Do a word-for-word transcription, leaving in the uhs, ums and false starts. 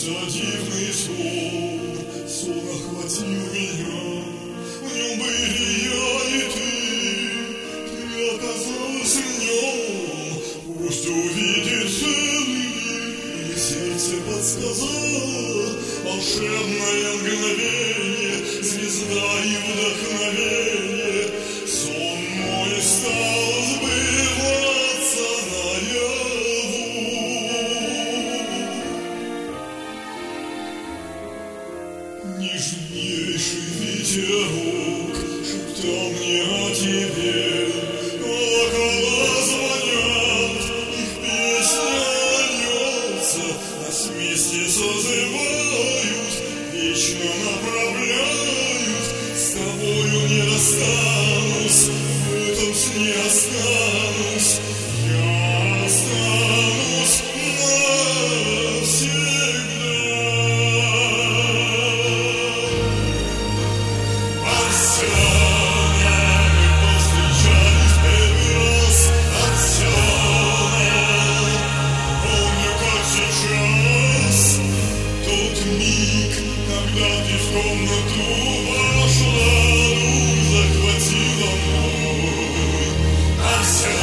дивный сон, сон охватил меня, в нем были я и ты, ты оказалась в нем, пусть увидит целый мир, и сердце подсказало волшебное мгновение, звезда и вдохновение, сон мой стал сбываться наяву. Нежнейший ветерок шептал мне о тебе, колокола звонят, их песня льется, нас вместе созывают, вечно направляют, с тобою не расстанусь, в этом сне останусь, я останусь навсегда. Когда ты в комнату вошла, дух захватила мой, а вся